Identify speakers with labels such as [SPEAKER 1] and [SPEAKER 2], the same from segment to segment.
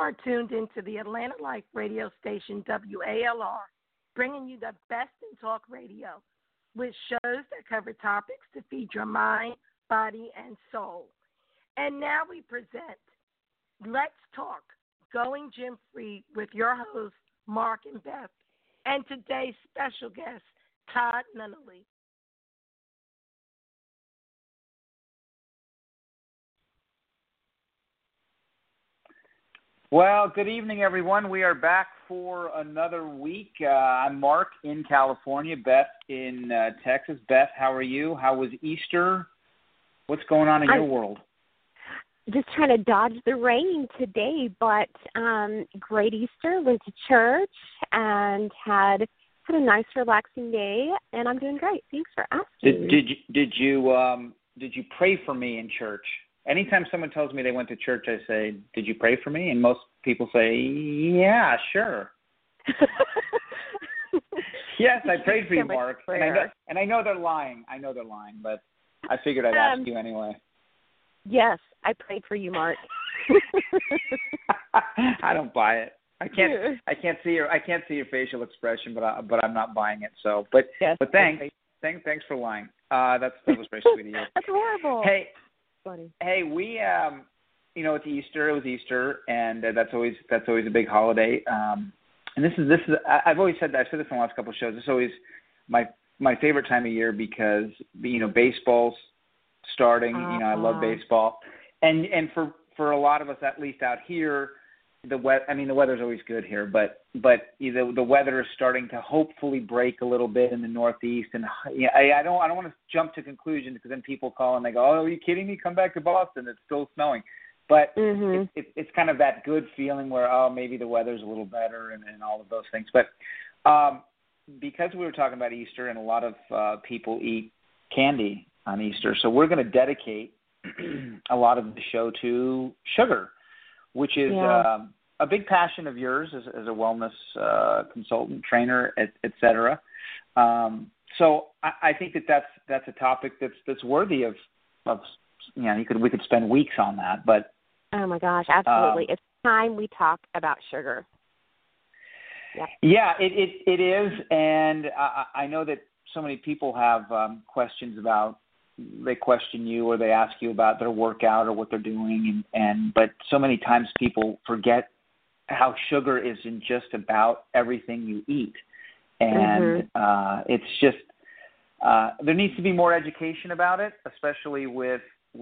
[SPEAKER 1] are tuned into the Atlanta Life radio station WALR, bringing you the best in talk radio, with shows that cover topics to feed your mind, body, and soul. And now we present Let's Talk, Going Gym Free, with your hosts, Mark and Beth, and today's special guest, Todd Nunnally.
[SPEAKER 2] Well, good evening, everyone. We are back for another week. I'm Mark in California, Beth in Texas. Beth, how are you? How was Easter? What's going on in your world?
[SPEAKER 3] Just trying to dodge the rain today, but great Easter. Went to church and had a nice, relaxing day, and I'm doing great. Thanks for asking.
[SPEAKER 2] Did you pray for me in church? Anytime someone tells me they went to church, I say, "Did you pray for me?" And most people say, "Yeah, sure." Yes, I prayed for you, Mark. And I know they're lying. But I figured I'd ask you anyway.
[SPEAKER 3] Yes, I prayed for you, Mark.
[SPEAKER 2] I don't buy it. I can't see your facial expression, but I'm not buying it. So, but thanks for lying. That was very sweet of you.
[SPEAKER 3] That's horrible.
[SPEAKER 2] Hey.
[SPEAKER 3] Funny.
[SPEAKER 2] Hey, we, it's Easter. It was Easter, and that's always a big holiday. And this is. I've always said that. I've said this in the last couple of shows. It's always my favorite time of year because baseball's starting. I love baseball, and for a lot of us, at least out here, the weather's always good here, but the weather is starting to hopefully break a little bit in the Northeast, and I don't want to jump to conclusions because then people call and they go, "Oh, are you kidding me? Come back to Boston. It's still snowing." But it's kind of that good feeling where maybe the weather's a little better and all of those things. But because we were talking about Easter and a lot of people eat candy on Easter, so we're going to dedicate a lot of the show to sugar, which is a big passion of yours as a wellness consultant, trainer, et cetera. So I think that's a topic that's worthy of we could spend weeks on that. But
[SPEAKER 3] oh my gosh, absolutely! It's time we talk about sugar.
[SPEAKER 2] Yeah, it is, and I know that so many people have questions about. They question you or they ask you about their workout or what they're doing, but so many times people forget how sugar isn't just about everything you eat, and it's just there needs to be more education about it, especially with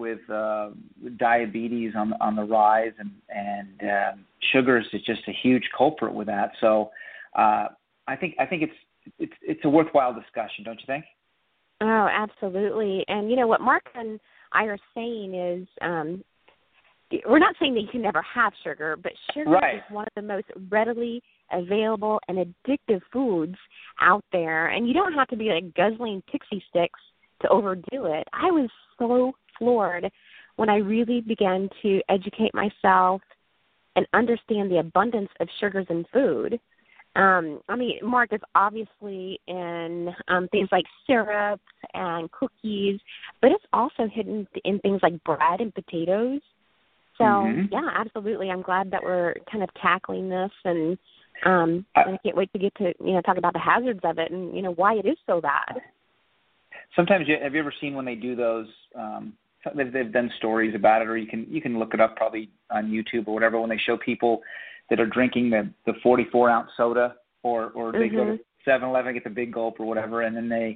[SPEAKER 2] diabetes on the rise, and sugar is just a huge culprit with that. So I think it's a worthwhile discussion, don't you think?
[SPEAKER 3] Oh, absolutely. And what Mark and I are saying is we're not saying that you can never have sugar, but sugar is one of the most readily available and addictive foods out there. And you don't have to be like guzzling Pixie Sticks to overdo it. I was so floored when I really began to educate myself and understand the abundance of sugars in food. Mark is obviously in things like syrup and cookies, but it's also hidden in things like bread and potatoes. So, yeah, absolutely. I'm glad that we're kind of tackling this, and I can't wait to get to talk about the hazards of it and why it is so bad.
[SPEAKER 2] Sometimes, have you ever seen when they do those? They've done stories about it, or you can look it up probably on YouTube or whatever. When they show people that are drinking the 44-ounce soda, or they go to 7-Eleven, get the big gulp or whatever, and then they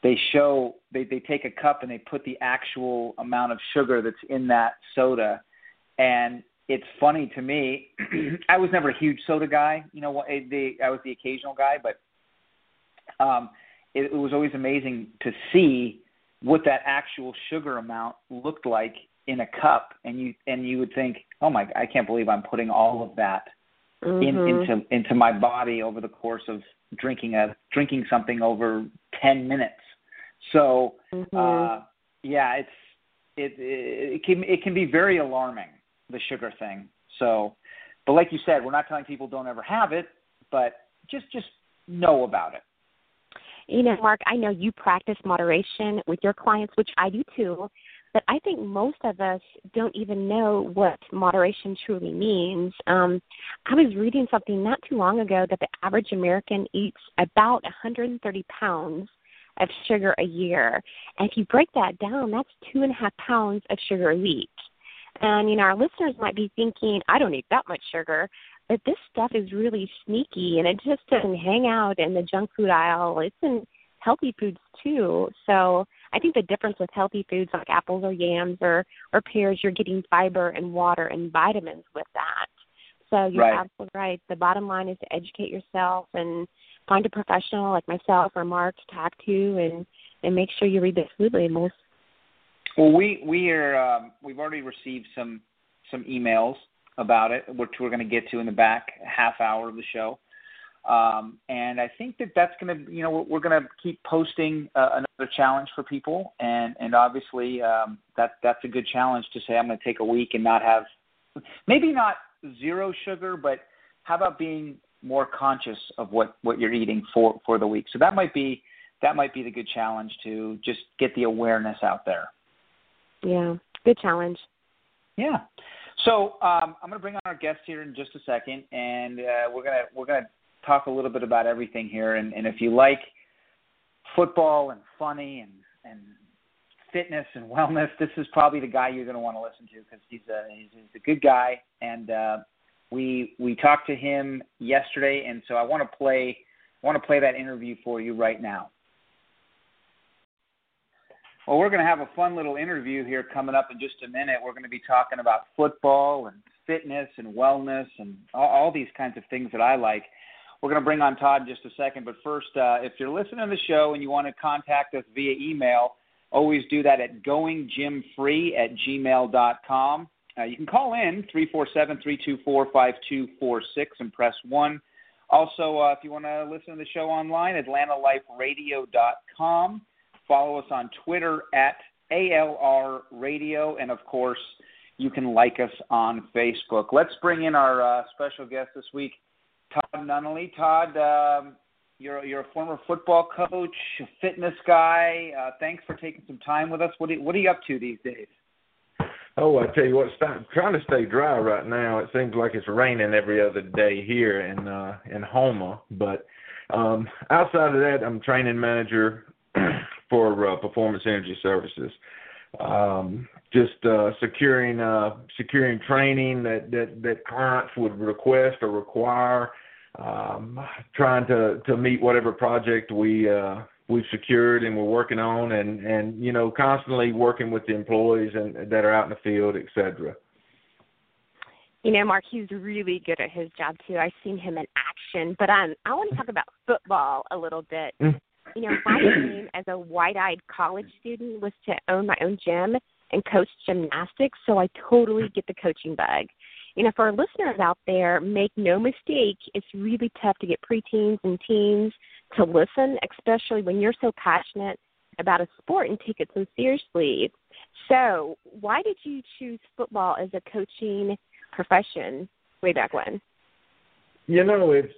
[SPEAKER 2] take a cup and they put the actual amount of sugar that's in that soda. And it's funny to me. I was never a huge soda guy. I was the occasional guy, but it was always amazing to see what that actual sugar amount looked like in a cup, and you would think, oh my, I can't believe I'm putting all of that into my body over the course of drinking something over 10 minutes. So it can be very alarming, the sugar thing. So, but like you said, we're not telling people don't ever have it, but just know about it.
[SPEAKER 3] Mark, I know you practice moderation with your clients, which I do too. but I think most of us don't even know what moderation truly means. I was reading something not too long ago that the average American eats about 130 pounds of sugar a year. And if you break that down, that's 2.5 pounds of sugar a week. And, our listeners might be thinking, I don't eat that much sugar. But this stuff is really sneaky, and it just doesn't hang out in the junk food aisle. It's in healthy foods, too. So I think the difference with healthy foods like apples or yams or pears, you're getting fiber and water and vitamins with that. So you're absolutely right. The bottom line is to educate yourself and find a professional like myself or Mark to talk to and make sure you read the food labels.
[SPEAKER 2] Well, we've already received some emails about it, which we're going to get to in the back half hour of the show. And I think that's going to, we're going to keep posting another challenge for people. And obviously that's a good challenge to say, I'm going to take a week and not have, maybe not zero sugar, but how about being more conscious of what you're eating for the week? So that might be the good challenge, to just get the awareness out there.
[SPEAKER 3] Yeah, good challenge.
[SPEAKER 2] Yeah. So I'm going to bring on our guest here in just a second, and we're gonna talk a little bit about everything here. And if you like football and funny and fitness and wellness, this is probably the guy you're going to want to listen to, because he's a good guy. And we talked to him yesterday, and so I want to play that interview for you right now. Well, we're going to have a fun little interview here coming up in just a minute. We're going to be talking about football and fitness and wellness and all these kinds of things that I like. We're going to bring on Todd in just a second. But first, if you're listening to the show and you want to contact us via email, always do that at goinggymfree@gmail.com. You can call in 347-324-5246 and press 1. Also, if you want to listen to the show online, atlantaliferadio.com. Follow us on Twitter at ALR Radio, and of course, you can like us on Facebook. Let's bring in our special guest this week, Todd Nunnally. Todd, you're a former football coach, a fitness guy. Thanks for taking some time with us. What are you up to these days?
[SPEAKER 4] Oh, I tell you what, trying to stay dry right now. It seems like it's raining every other day here in Houma. But outside of that, I'm training manager for Performance Energy Services. Just securing training that clients would request or require. Trying to meet whatever project we've secured and we're working on, and constantly working with the employees that are out in the field, et cetera.
[SPEAKER 3] Mark, he's really good at his job too. I've seen him in action, but I want to talk about football a little bit. My dream as a wide-eyed college student was to own my own gym and coach gymnastics, so I totally get the coaching bug. For our listeners out there, make no mistake, it's really tough to get preteens and teens to listen, especially when you're so passionate about a sport and take it so seriously. So why did you choose football as a coaching profession way back when?
[SPEAKER 4] It's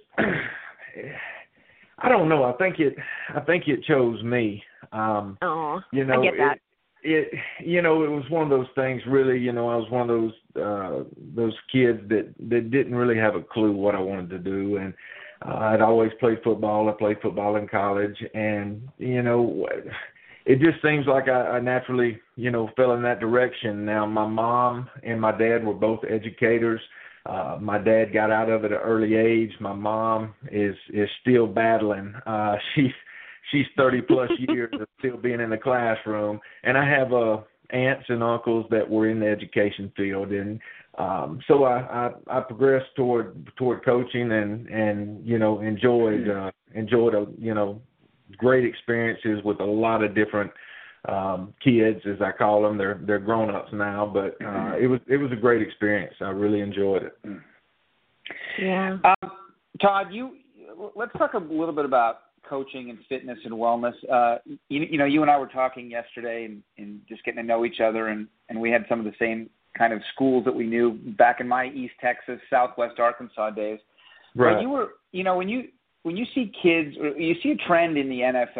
[SPEAKER 4] I don't know. I think it chose me.
[SPEAKER 3] I get that.
[SPEAKER 4] It was one of those things. Really, I was one of those kids that didn't really have a clue what I wanted to do, and I'd always played football. I played football in college, and it just seems like I naturally fell in that direction. Now, my mom and my dad were both educators. My dad got out of it at an early age. My mom is still battling. She's 30 plus years of still being in the classroom, and I have aunts and uncles that were in the education field, and so I progressed toward coaching and enjoyed great experiences with a lot of different kids, as I call them. They're grown-ups now, but it was a great experience. I really enjoyed it.
[SPEAKER 3] Yeah.
[SPEAKER 2] Todd, let's talk a little bit about coaching and fitness and wellness. You and I were talking yesterday and just getting to know each other, and we had some of the same kind of schools that we knew back in my East Texas, Southwest Arkansas days.
[SPEAKER 4] Right.
[SPEAKER 2] But you were, when you see kids, or you see a trend in the NFL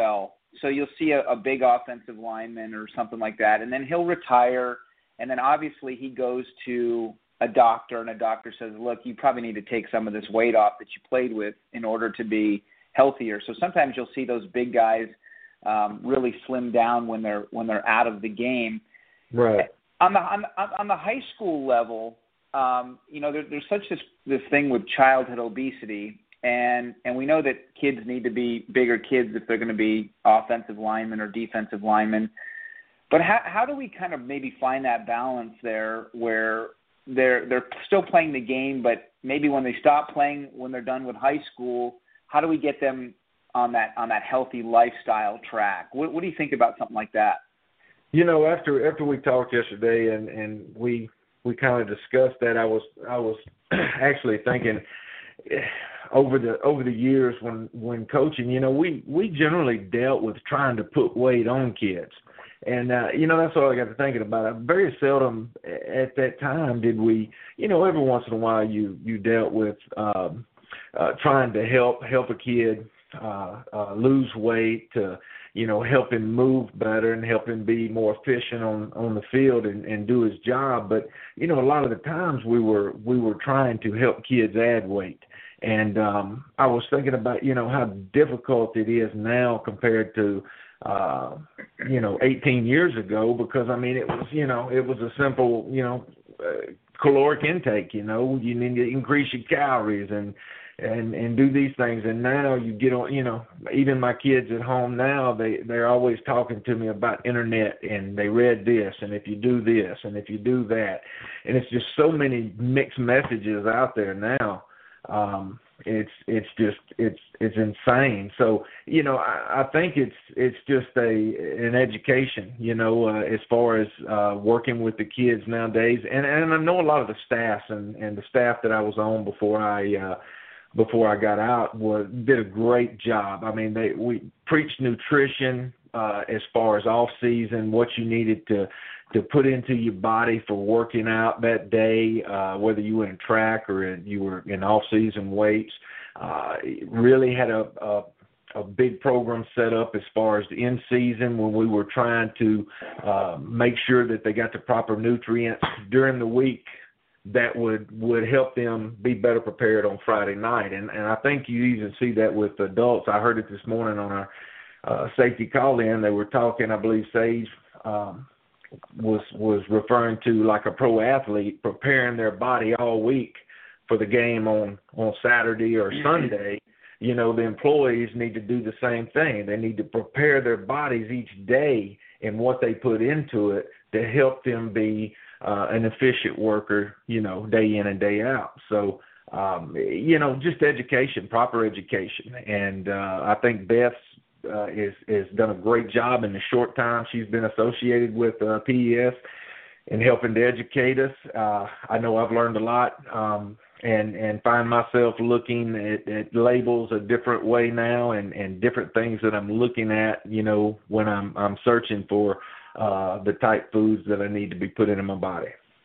[SPEAKER 2] So you'll see a big offensive lineman or something like that, and then he'll retire, and then obviously he goes to a doctor, and a doctor says, look, you probably need to take some of this weight off that you played with in order to be healthier. So sometimes you'll see those big guys really slim down when they're out of the game.
[SPEAKER 4] Right.
[SPEAKER 2] On the high school level, there's such this thing with childhood obesity, and we know that kids need to be bigger kids if they're going to be offensive linemen or defensive linemen. But how do we kind of maybe find that balance there where they're still playing the game, but maybe when they stop playing, when they're done with high school, how do we get them on that healthy lifestyle track? What do you think about something like that?
[SPEAKER 4] After we talked yesterday and we kind of discussed that, I was actually thinking over the years when coaching, we generally dealt with trying to put weight on kids. And, that's what I got to thinking about. Very seldom at that time did we, every once in a while you dealt with trying to help a kid lose weight, to, help him move better and help him be more efficient on the field and do his job. But, a lot of the times we were trying to help kids add weight. And I was thinking about, how difficult it is now compared to 18 years ago, because it was a simple, caloric intake, you need to increase your calories and do these things. And now you get on, even my kids at home now, they're always talking to me about internet, and they read this, and if you do this, and if you do that, and it's just so many mixed messages out there now. It's insane. So, I think it's just an education, as far as working with the kids nowadays. And I know a lot of the staffs and the staff that I was on before I got out did a great job. I mean, we preached nutrition as far as off season, what you needed to put into your body for working out that day, whether you were in track or you were in off-season weights. Really had a big program set up as far as the in-season, when we were trying to make sure that they got the proper nutrients during the week that would help them be better prepared on Friday night. And I think you even see that with adults. I heard it this morning on our safety call-in. They were talking, I believe Sage was referring to like a pro athlete preparing their body all week for the game on Saturday or Sunday. The employees need to do the same thing. They need to prepare their bodies each day and what they put into it to help them be an efficient worker, day in and day out. So, just education, proper education. And I think Beth's has done a great job in the short time she's been associated with PES in helping to educate us. I know I've learned a lot and find myself looking at labels a different way now and different things that I'm looking at, when I'm searching for the type foods that I need to be putting in my body.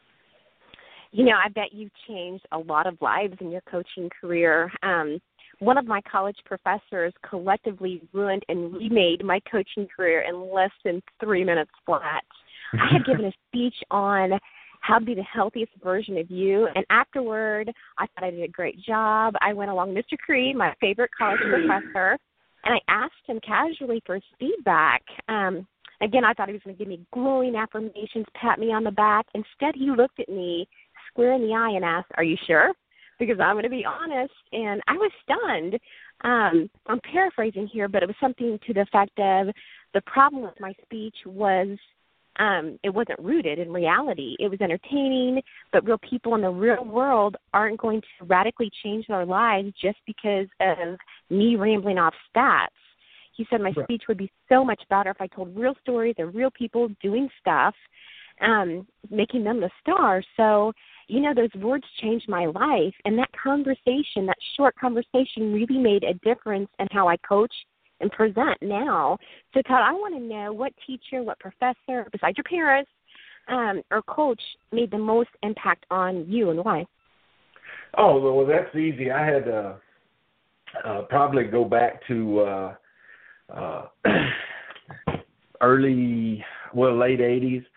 [SPEAKER 3] I bet you've changed a lot of lives in your coaching career. One of my college professors collectively ruined and remade my coaching career in less than 3 minutes flat. I had given a speech on how to be the healthiest version of you, and afterward, I thought I did a great job. I went along Mr. Creed, my favorite college professor, and I asked him casually for his feedback. Again, I thought he was going to give me glowing affirmations, pat me on the back. Instead, he looked at me square in the eye and asked, "Are you sure?" Because I'm going to be honest, and I was stunned. I'm paraphrasing here, but it was something to the effect of the problem with my speech was it wasn't rooted in reality. It was entertaining, but real people in the real world aren't going to radically change their lives just because of me rambling off stats. He said my speech would be so much better if I told real stories of real people doing stuff, making them the star. So, those words changed my life. And that conversation, that short conversation, really made a difference in how I coach and present now. So, Todd, I want to know what teacher, what professor, besides your parents, or coach made the most impact on you and why?
[SPEAKER 4] Oh, well, that's easy. I had probably go back to late 80s.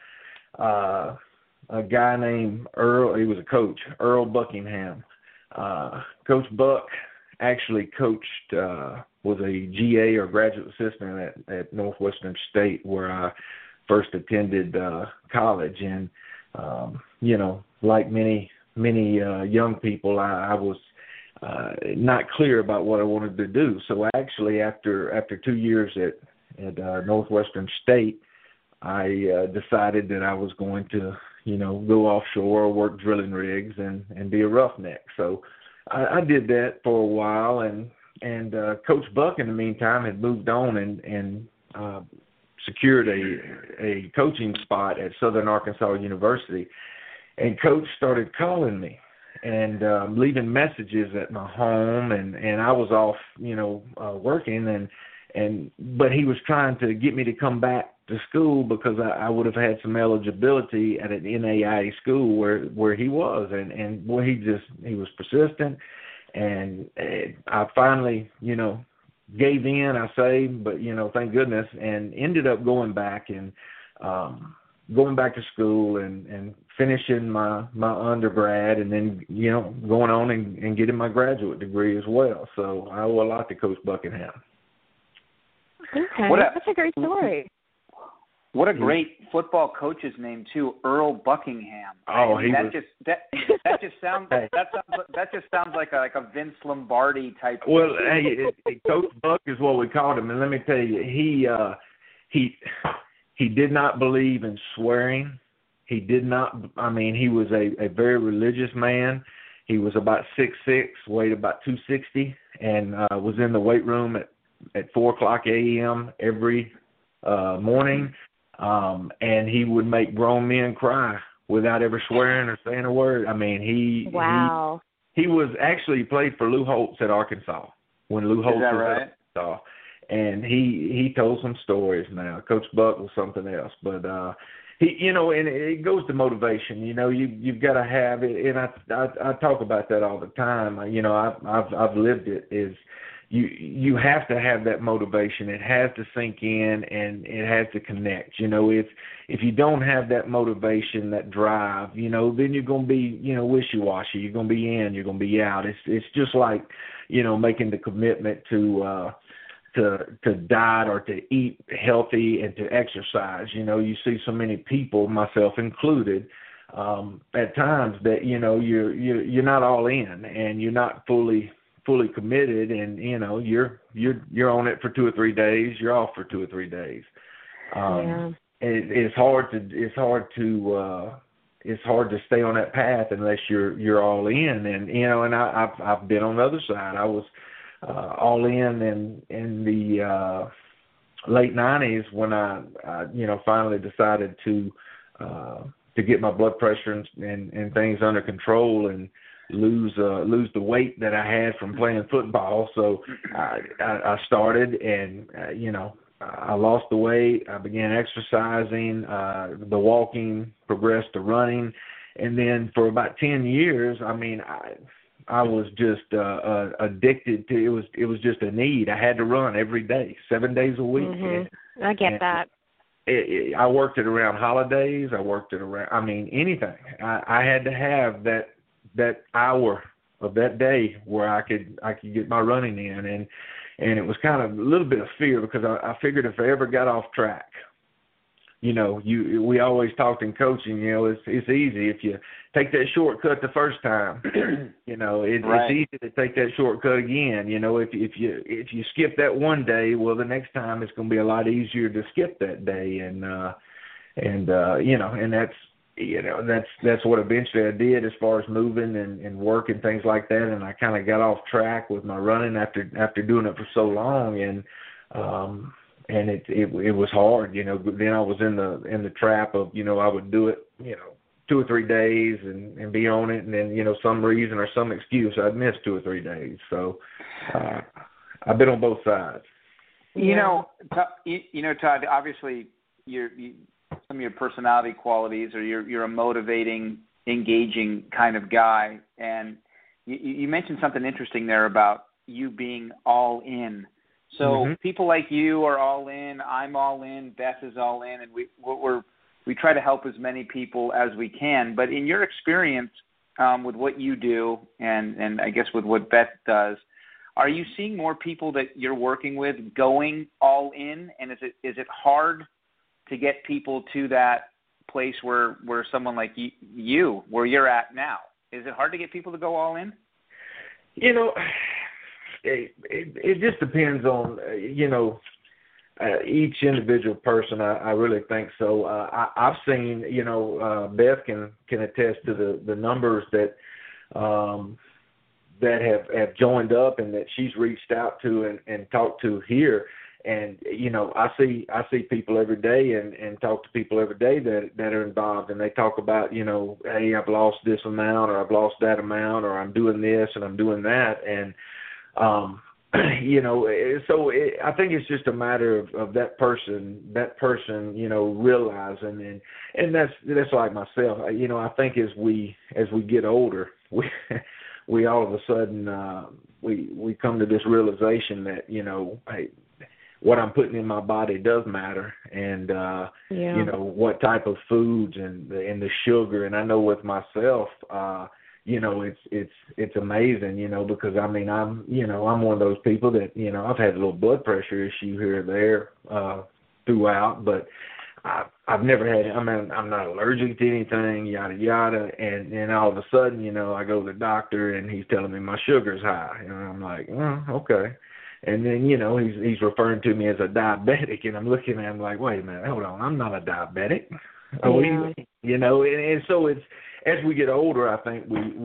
[SPEAKER 4] A guy named Earl, he was a coach, Earl Buckingham. Coach Buck actually coached, was a GA or graduate assistant at Northwestern State, where I first attended college. And, like many young people, I was not clear about what I wanted to do. So actually, after 2 years at Northwestern State, I decided that I was going to, go offshore, work drilling rigs, and be a roughneck. So I did that for a while, and Coach Buck in the meantime had moved on and secured a coaching spot at Southern Arkansas University. And Coach started calling me and leaving messages at my home, and I was off, working, but he was trying to get me to come back to school because I would have had some eligibility at an NAIA school where he was, and boy, he was persistent, and I finally, gave in, I say, but thank goodness, and ended up going back to school and finishing my undergrad, and then going on and getting my graduate degree as well. So I owe a lot to Coach Buckingham.
[SPEAKER 3] Okay, that's a great story.
[SPEAKER 2] What a great football coach's name too, Earl Buckingham.
[SPEAKER 4] Oh,
[SPEAKER 2] that just sounds like a Vince Lombardi type.
[SPEAKER 4] Well, Coach Buck is what we called him, and let me tell you, he did not believe in swearing. He did not. I mean, he was a very religious man. He was about 6'6", weighed about 260, and was in the weight room at 4:00 a.m. every morning. And he would make grown men cry without ever swearing or saying a word. I mean, he was actually played for Lou Holtz at Arkansas when Lou Holtz was at Arkansas. And he told some stories now. Coach Buck was something else. But he, and it goes to motivation. You've got to have it, and I talk about that all the time. I've lived it. Is you have to have that motivation. It has to sink in, and it has to connect. If you don't have that motivation, that drive, then you're going to be, wishy-washy. You're going to be in, you're going to be out. It's just like, making the commitment to diet or to eat healthy and to exercise. You see so many people, myself included, at times that, you're not all in and you're not fully committed, and you're on it for 2 or 3 days, you're off for 2 or 3 days. It's hard to stay on that path unless you're all in, and I've been on the other side. I was all in the late 90s when I finally decided to get my blood pressure and things under control and lose the weight that I had from playing football. So I started, and I lost the weight. I began exercising. The walking progressed to running, and then for about 10 years, I was just addicted to it. Was just a need. I had to run every day, 7 days a week.
[SPEAKER 3] Mm-hmm. I get that.
[SPEAKER 4] I worked it around holidays. I worked it around. Anything. I had to have that hour of that day where I could get my running in, and it was kind of a little bit of fear because I figured if I ever got off track, we always talked in coaching, it's easy if you take that shortcut the first time, it's easy to take that shortcut again. If you skip that one day, well, the next time it's going to be a lot easier to skip that day, and that's what eventually I did as far as moving and work and things like that. And I kind of got off track with my running after doing it for so long, and it was hard. Then I was in the trap of I would do it 2 or 3 days and be on it, and then some reason or some excuse I'd miss 2 or 3 days. So I've been on both sides.
[SPEAKER 2] Todd, obviously some of your personality qualities, or you're a motivating, engaging kind of guy, and you mentioned something interesting there about you being all in So people like you are all in. I'm all in. Beth is all in, and we try to help as many people as we can. But in your experience with what you do, and I guess with what Beth does, are you seeing more people that you're working with going all in? And is it hard to get people to that place where someone like you, where you're at now? Is it hard to get people to go all in?
[SPEAKER 4] You know, it just depends on, each individual person. I really think so. I've seen, Beth can attest to the numbers that have joined up and that she's reached out to and talked to here. And, I see people every day and talk to people every day that are involved, and they talk about, hey, I've lost this amount, or I've lost that amount, or I'm doing this and I'm doing that. And, so I think it's just a matter of that person, realizing, and that's like myself. I think as we get older, we all of a sudden, we come to this realization that, hey, what I'm putting in my body does matter, and what type of foods and the sugar. And I know with myself, it's amazing, because I'm one of those people that I've had a little blood pressure issue here or there throughout, but I've never had. I'm not allergic to anything, yada yada. And all of a sudden, I go to the doctor and he's telling me my sugar's high, and I'm like, oh, okay. And then, he's referring to me as a diabetic, and I'm looking at him like, wait a minute, hold on, I'm not a diabetic. And so it's, as we get older, I think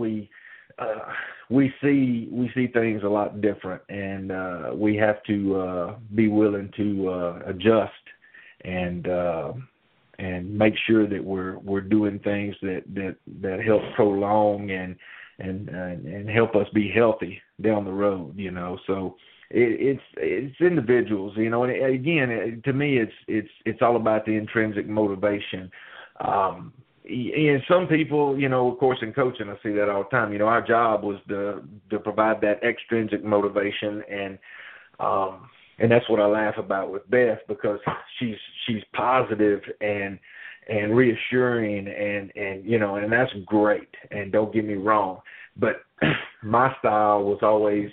[SPEAKER 4] we see things a lot different, and we have to be willing to adjust and make sure that we're doing things that help prolong and help us be healthy down the road. So it's individuals, and again, to me, it's all about the intrinsic motivation. And some people, of course, in coaching, I see that all the time. Our job was to provide that extrinsic motivation, and that's what I laugh about with Beth, because she's positive and reassuring, and that's great. And don't get me wrong, but my style was always,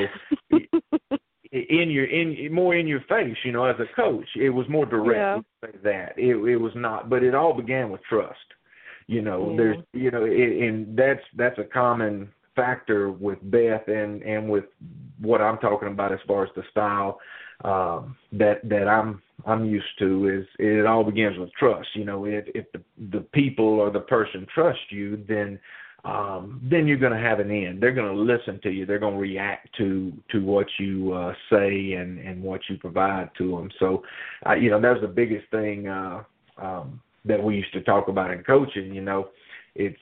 [SPEAKER 4] more in your face, as a coach. It was more direct. Yeah. Say that it was not, but it all began with trust. There's, and that's a common factor with Beth and with what I'm talking about as far as the style that I'm used to. Is it all begins with trust. If the people or the person trusts you, then you're going to have an end. They're going to listen to you. They're going to react to what you say and what you provide to them. So, that was the biggest thing that we used to talk about in coaching. It's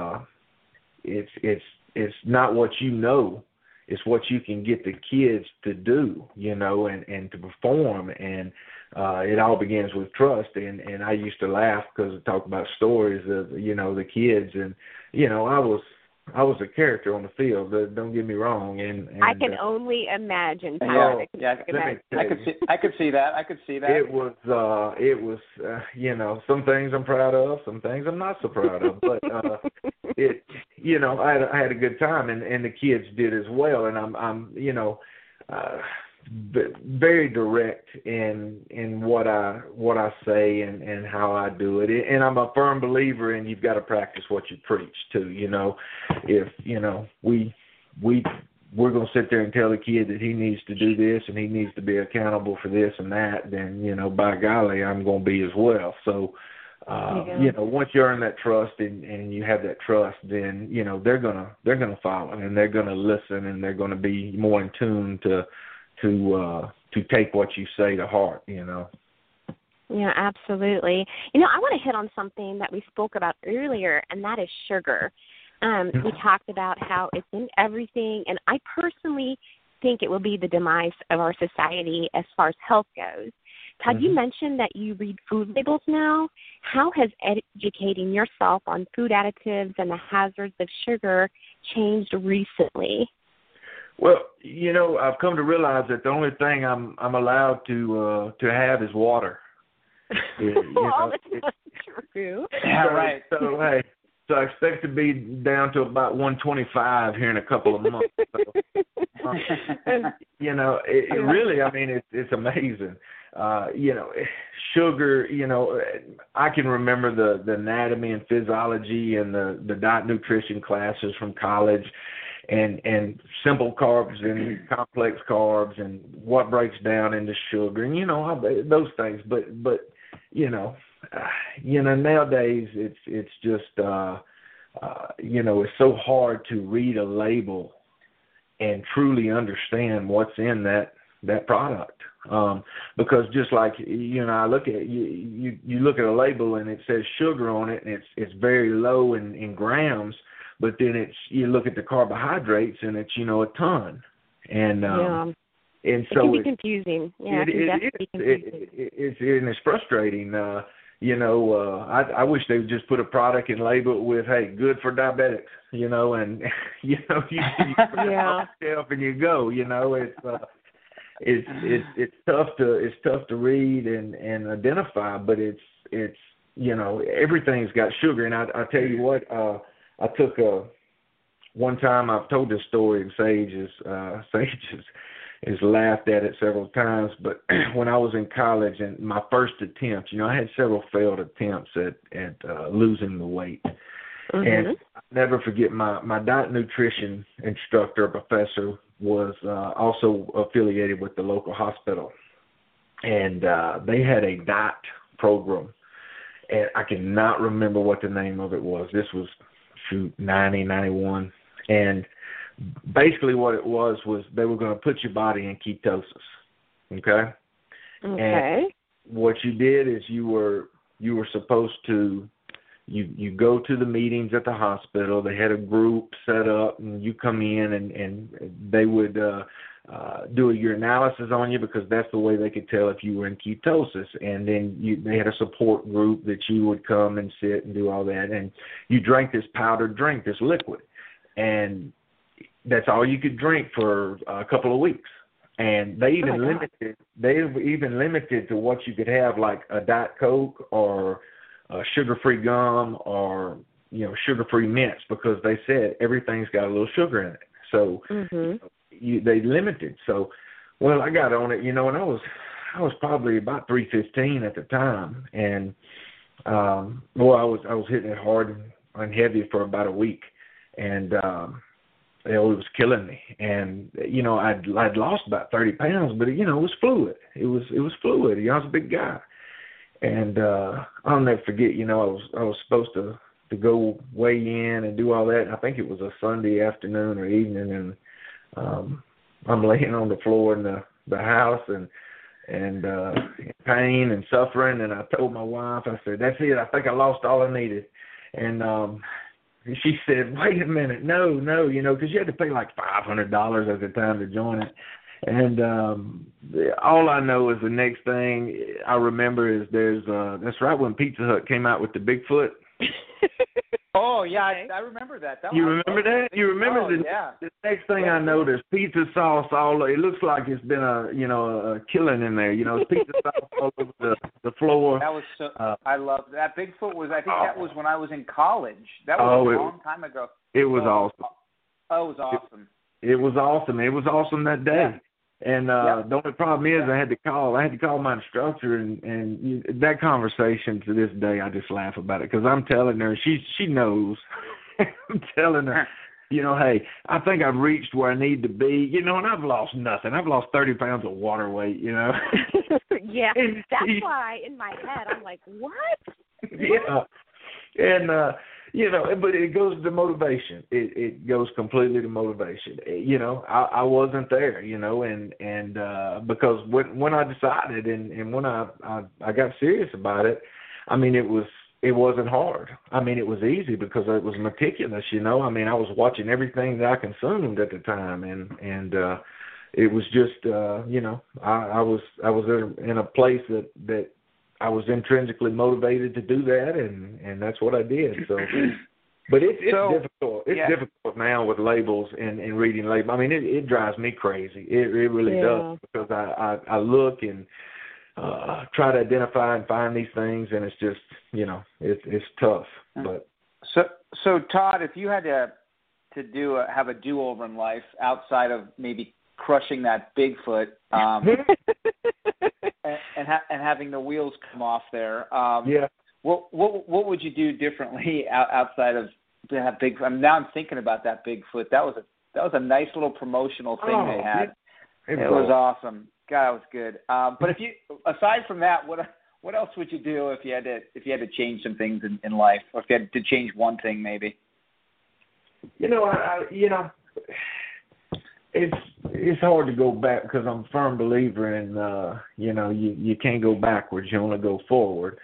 [SPEAKER 4] not what it's what you can get the kids to do, and to perform. And it all begins with trust. And I used to laugh because I talk about stories of, the kids. And, I was a character on the field. Don't get me wrong. And
[SPEAKER 3] I can only imagine. I
[SPEAKER 2] could see that.
[SPEAKER 4] It was some things I'm proud of, some things I'm not so proud of. But I had a good time, and the kids did as well. And I'm very direct in what I say and how I do it. And I'm a firm believer in you've got to practice what you preach too. If we're going to sit there and tell the kid that he needs to do this and he needs to be accountable for this and that, then by golly, I'm going to be as well. So once you earn that trust and you have that trust, then they're gonna follow and they're gonna listen and they're gonna be more in tune to take what you say to heart.
[SPEAKER 3] Yeah, absolutely. I want to hit on something that we spoke about earlier, and that is sugar. We talked about how it's in everything, and I personally think it will be the demise of our society as far as health goes. Todd, you mentioned that you read food labels now. How has educating yourself on food additives and the hazards of sugar changed recently?
[SPEAKER 4] Well, you know, I've come to realize that the only thing I'm allowed to have is water.
[SPEAKER 3] Well, that's not true.
[SPEAKER 2] Yeah, right.
[SPEAKER 4] So I expect to be down to about 125 here in a couple of months. So, you know, it really, I mean, it's amazing. You know, sugar, you know, I can remember the anatomy and physiology and the diet nutrition classes from college, and simple carbs and complex carbs and what breaks down into sugar, and, you know, those things. But you know, nowadays it's just, you know, it's so hard to read a label and truly understand what's in that product. Because just like, you know, I look at you look at a label and it says sugar on it, and it's very low in grams, but then you look at the carbohydrates and it's, you know, a ton. And and so
[SPEAKER 3] it can be confusing. Yeah, it can definitely be confusing.
[SPEAKER 4] It's frustrating. You know, I wish they would just put a product and label it with, "Hey, good for diabetics," you know, and you know, you put it off the shelf and you go. You know, it's tough to read and identify, but it's you know, everything's got sugar. And I tell you what, I took one time, I've told this story, and Sage has laughed at it several times, but when I was in college and my first attempt, you know, I had several failed attempts at losing the weight. Mm-hmm. And I'll never forget my diet nutrition instructor, professor, was also affiliated with the local hospital. And they had a diet program, and I cannot remember what the name of it was. This was, 90, 91. And basically what it was they were going to put your body in ketosis, okay?
[SPEAKER 3] Okay.
[SPEAKER 4] And what you did is you were supposed to, you go to the meetings at the hospital. They had a group set up, and you come in, and they would do a urinalysis on you, because that's the way they could tell if you were in ketosis. And then they had a support group that you would come and sit and do all that. And you drank this powdered drink, this liquid. And that's all you could drink for a couple of weeks. And they even limited to what you could have, like a Diet Coke or sugar-free gum or, you know, sugar-free mints, because they said everything's got a little sugar in it. So they limited. So, well, I got on it, you know, and I was probably about 315 at the time, and I was hitting it hard and heavy for about a week, and it was killing me. And, you know, I'd lost about 30 pounds, but, you know, it was fluid. It was fluid. You know, I was a big guy. And I'll never forget, you know, I was supposed to go weigh in and do all that. I think it was a Sunday afternoon or evening, and I'm laying on the floor in the house and in pain and suffering. And I told my wife, I said, "That's it. I think I lost all I needed." And she said, "Wait a minute, no, you know, because you had to pay like $500 at the time to join it." And all I know is the next thing I remember is that's right when Pizza Hut came out with the Bigfoot.
[SPEAKER 2] Oh, yeah, I remember that.
[SPEAKER 4] You remember that? You remember the next thing I know, there's pizza sauce all over. It looks like it's been a killing in there. You know, pizza sauce all over the floor.
[SPEAKER 2] That was so. I loved that. Bigfoot was. I think that was when I was in college. That was a long time ago.
[SPEAKER 4] It was awesome.
[SPEAKER 2] Oh, it was awesome.
[SPEAKER 4] It was awesome. It was awesome that day.
[SPEAKER 2] Yeah.
[SPEAKER 4] And the only problem is I had to call my instructor, and that conversation to this day, I just laugh about it, because I'm telling her, she knows. I'm telling her, you know, hey, I think I've reached where I need to be, you know, and I've lost nothing. I've lost 30 pounds of water weight, you know.
[SPEAKER 3] Yeah, that's why in my head I'm like, what?
[SPEAKER 4] Yeah, and you know, but it goes to motivation. It goes completely to motivation. You know, I wasn't there, you know, and because when I decided and when I got serious about it, I mean, it wasn't hard. I mean, it was easy because it was meticulous, you know. I mean, I was watching everything that I consumed at the time, and it was just, you know, I was in a place that I was intrinsically motivated to do that, and that's what I did. So, But it's difficult. It's difficult now with labels and reading labels. I mean, it drives me crazy. It really does, because I look and try to identify and find these things, and it's just, it's tough. But
[SPEAKER 2] so Todd, if you had to have a do-over in life outside of maybe crushing that Bigfoot and having the wheels come off there, what would you do differently outside of that big? I mean, now I'm thinking about that Bigfoot. That was a nice little promotional thing they had. It was awesome. God, that was good. But if you, aside from that, what else would you do if you had to change some things in life, or if you had to change one thing maybe?
[SPEAKER 4] It's hard to go back, because I'm a firm believer in you can't go backwards, you only go forward.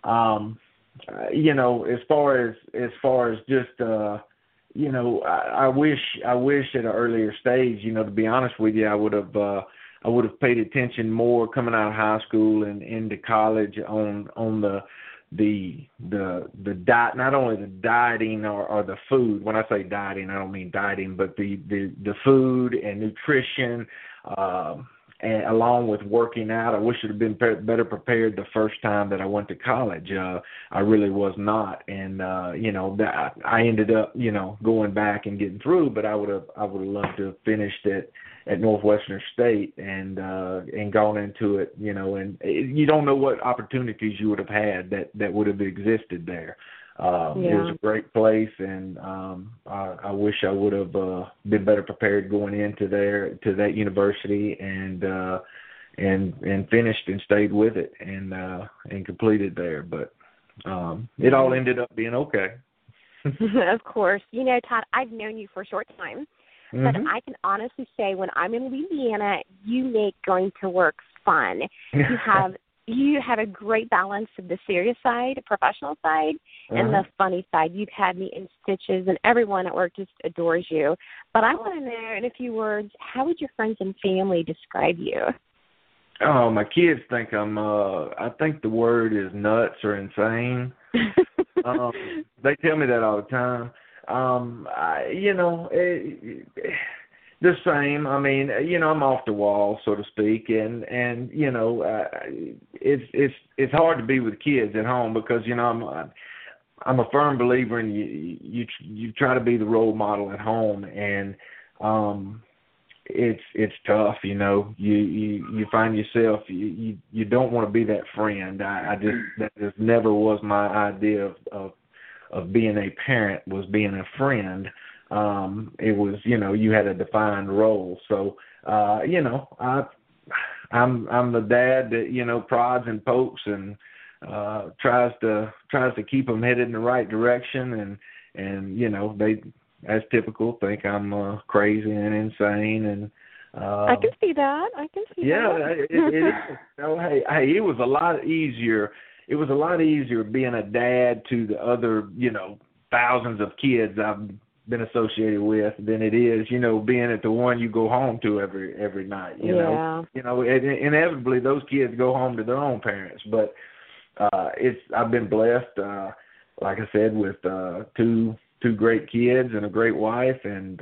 [SPEAKER 4] As far as just I wish at an earlier stage, to be honest with you, I would have paid attention more coming out of high school and into college on the diet, not only the dieting or the food. When I say dieting, I don't mean dieting, but the food and nutrition, and along with working out. I wish I'd have been better prepared the first time that I went to college. I really was not, and that I ended up going back and getting through. But I would have loved to have finished at Northwestern State and gone into it, and you don't know what opportunities you would have had that would have existed there. It was a great place, and I wish I would have been better prepared going into that university and finished and stayed with it and completed there. But it all ended up being okay.
[SPEAKER 3] Of course. Todd, I've known you for a short time. But I can honestly say, when I'm in Louisiana, you make going to work fun. You have a great balance of the serious side, professional side, and the funny side. You've had me in stitches, and everyone at work just adores you. But I want to know, in a few words, how would your friends and family describe you?
[SPEAKER 4] Oh, my kids think I think the word is nuts or insane. They tell me that all the time. The same. I mean, I'm off the wall, so to speak, and it's hard to be with kids at home, because I'm a firm believer in you try to be the role model at home, and it's tough. You find yourself you don't want to be that friend. That just never was my idea of being a parent, was being a friend. It was, you had a defined role. So, I'm the dad that, prods and pokes and, tries to keep them headed in the right direction. And, they, as typical, think I'm, crazy and insane. And,
[SPEAKER 3] I can see that.
[SPEAKER 4] It is. Hey, it was a lot easier. It was a lot easier being a dad to the other, thousands of kids I've been associated with than it is, being at the one you go home to every night. You know, inevitably those kids go home to their own parents. But I've been blessed, like I said, with two great kids and a great wife, and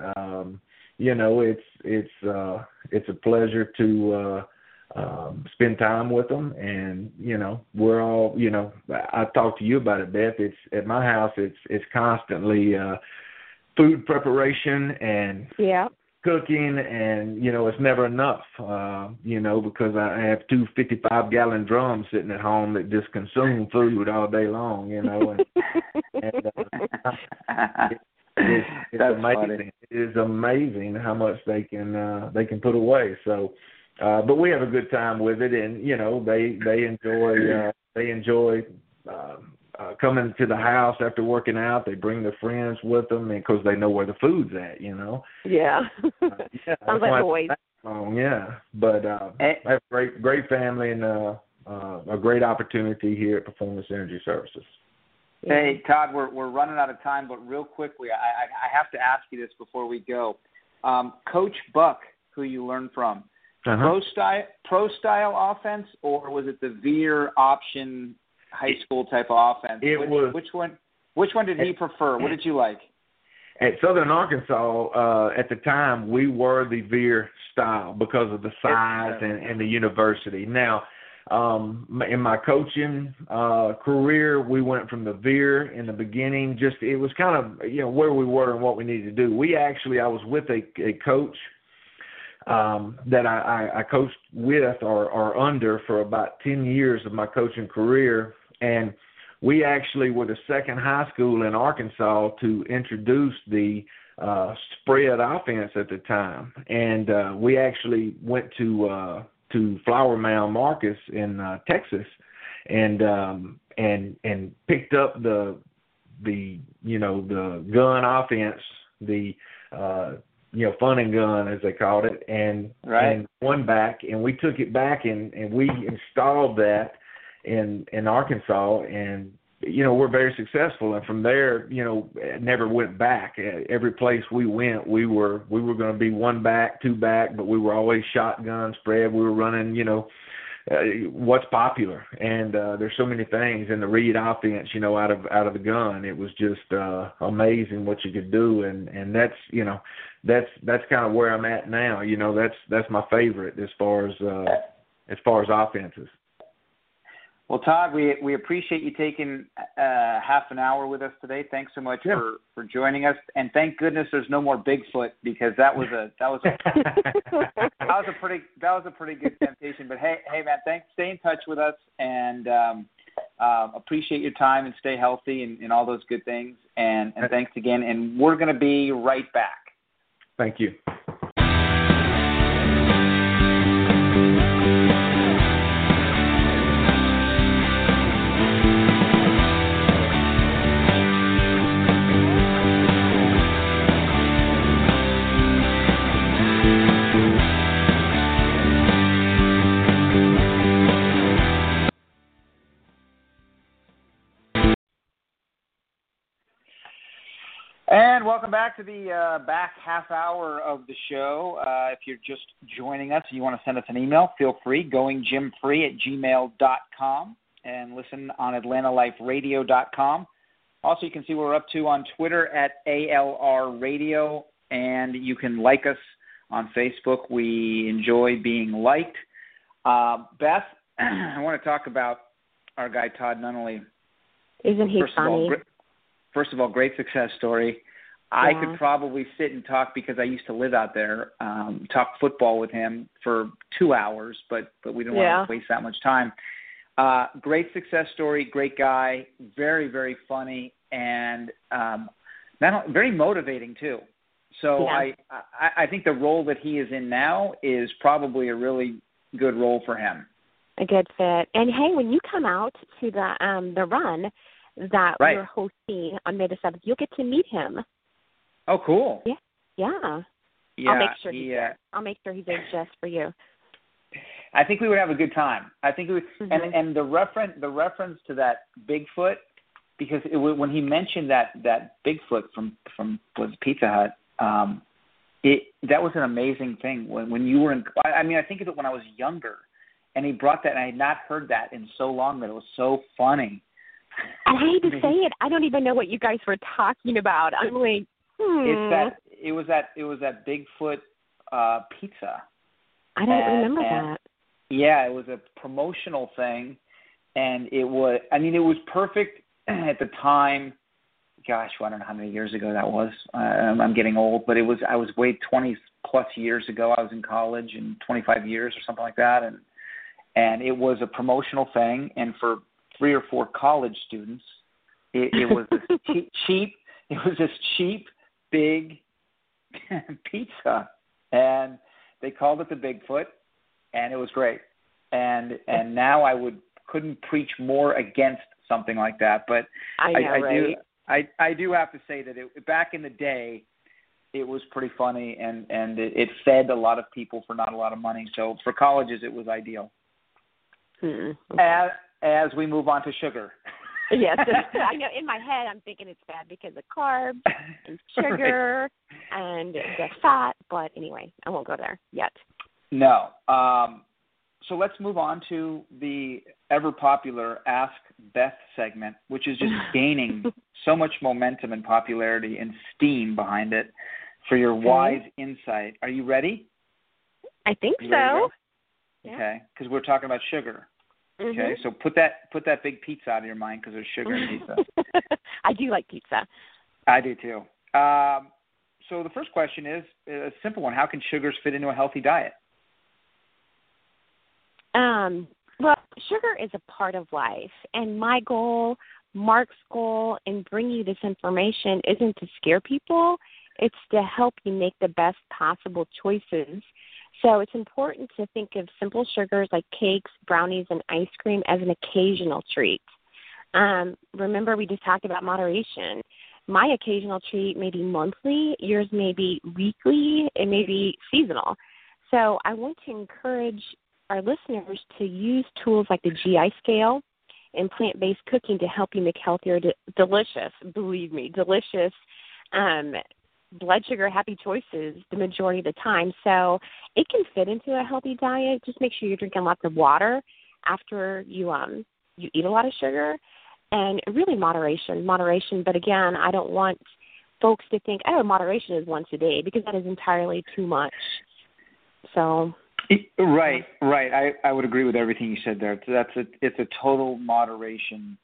[SPEAKER 4] it's a pleasure to spend time with them. And we're all, I talked to you about it, Beth. It's at my house. It's constantly food preparation and cooking, and it's never enough. Because I have two 55-gallon drums sitting at home that just consume food all day long. It's amazing.
[SPEAKER 2] Funny.
[SPEAKER 4] It is amazing how much they can put away. So. But we have a good time with it, and they enjoy coming to the house after working out. They bring their friends with them, because they know where the food's at.
[SPEAKER 3] Sounds like boys.
[SPEAKER 4] But I have a great family and a great opportunity here at Performance Energy Services.
[SPEAKER 2] Hey, Todd, we're running out of time, but real quickly, I have to ask you this before we go. Coach Buck, who you learned from. Pro style offense, or was it the veer option high school type of offense? Which one? Which one did he prefer? What did you like?
[SPEAKER 4] At Southern Arkansas, at the time, we were the Veer style because of the size and the university. Now, in my coaching career, we went from the Veer in the beginning. It was kind of, where we were and what we needed to do. I was with a coach that I coached with or under for about 10 years of my coaching career, and we actually were the second high school in Arkansas to introduce the spread offense at the time, and we actually went to Flower Mound Marcus in Texas, and picked up the gun offense, the fun and gun as they called it, and won back, and we took it back and we installed that in Arkansas, and we're very successful. And from there, never went back. Every place we went, we were going to be one back, two back, but we were always shotgun spread. We were running, what's popular, and there's so many things in the read offense, out of the gun. It was just amazing what you could do, and that's kind of where I'm at now. That's my favorite as far as offenses.
[SPEAKER 2] Well, Todd, we appreciate you taking half an hour with us today. Thanks so much for joining us, and thank goodness there's no more Bigfoot, because that was a pretty good temptation. But hey man, thanks. Stay in touch with us, and appreciate your time, and stay healthy, and all those good things. And thanks again. And we're going to be right back.
[SPEAKER 4] Thank you.
[SPEAKER 2] And welcome back to the back half hour of the show. If you're just joining us and you want to send us an email, feel free, goinggymfree@gmail.com, and listen on atlantaliferadio.com. Also, you can see what we're up to on Twitter at ALR Radio, and you can like us on Facebook. We enjoy being liked. Beth, I want to talk about our guy Todd Nunnally.
[SPEAKER 3] Isn't he funny?
[SPEAKER 2] First of all, great success story. Yeah. I could probably sit and talk, because I used to live out there, talk football with him for 2 hours, but we didn't want to waste that much time. Great success story, great guy, very, very funny, and very motivating too. So I think the role that he is in now is probably a really good role for him.
[SPEAKER 3] A good fit. And hey, when you come out to the run that we're hosting on May the 7th, you'll get to meet him.
[SPEAKER 2] Oh, cool.
[SPEAKER 3] Yeah. I'll make sure he's there. I'll make sure he's there just for you.
[SPEAKER 2] I think we would have a good time. I think we would, and the reference to that Bigfoot, because when he mentioned that Bigfoot from was Pizza Hut, that was an amazing thing. When you were in, I think of it when I was younger, and he brought that, and I had not heard that in so long that it was so funny.
[SPEAKER 3] I hate to say it, I don't even know what you guys were talking about. I'm like,
[SPEAKER 2] It was that Bigfoot pizza.
[SPEAKER 3] I don't remember that.
[SPEAKER 2] Yeah, it was a promotional thing, and it was perfect at the time. Gosh, I don't know how many years ago that was. I'm getting old, but I was way 20 plus years ago. I was in college, and 25 years or something like that, and it was a promotional thing, and for 3 or 4 college students, it was this cheap. It was this cheap, big pizza, and they called it the Bigfoot, and it was great. And now couldn't preach more against something like that. But I do have to say that back in the day, it was pretty funny, and it fed a lot of people for not a lot of money. So for colleges, it was ideal. As we move on to sugar.
[SPEAKER 3] Yes, I know. In my head, I'm thinking it's bad because of carbs and sugar and the fat. But anyway, I won't go there yet.
[SPEAKER 2] No. so let's move on to the ever popular Ask Beth segment, which is just gaining so much momentum and popularity and steam behind it for your wise insight. Are you ready?
[SPEAKER 3] I think so.
[SPEAKER 2] Yeah.
[SPEAKER 3] Okay,
[SPEAKER 2] because we're talking about sugar.
[SPEAKER 3] Mm-hmm.
[SPEAKER 2] Okay, so put that big pizza out of your mind because there's sugar in pizza.
[SPEAKER 3] I do like pizza.
[SPEAKER 2] I do too. So the first question is a simple one. How can sugars fit into a healthy diet?
[SPEAKER 3] Well, sugar is a part of life, and my goal, Mark's goal in bringing you this information isn't to scare people. It's to help you make the best possible choices. So it's important to think of simple sugars like cakes, brownies, and ice cream as an occasional treat. Remember, we just talked about moderation. My occasional treat may be monthly, yours may be weekly, it may be seasonal. So I want to encourage our listeners to use tools like the GI scale and plant-based cooking to help you make healthier, delicious, believe me, delicious blood sugar happy choices the majority of the time. So it can fit into a healthy diet. Just make sure you're drinking lots of water after you eat a lot of sugar, and really moderation. But again, I don't want folks to think, moderation is once a day, because that is entirely too much. So
[SPEAKER 2] right. I would agree with everything you said there. It's a total moderation